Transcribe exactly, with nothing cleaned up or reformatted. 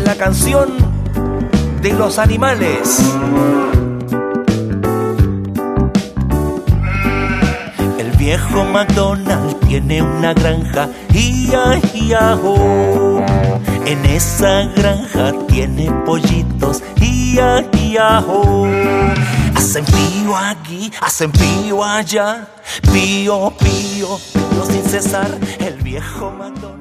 la canción de los animales. El viejo McDonald tiene una granja, ia, ia, oh. En esa granja tiene pollitos, ia, ia, oh. Hacen pío aquí, hacen pío allá, pío, pío, pío sin cesar. El viejo McDonald.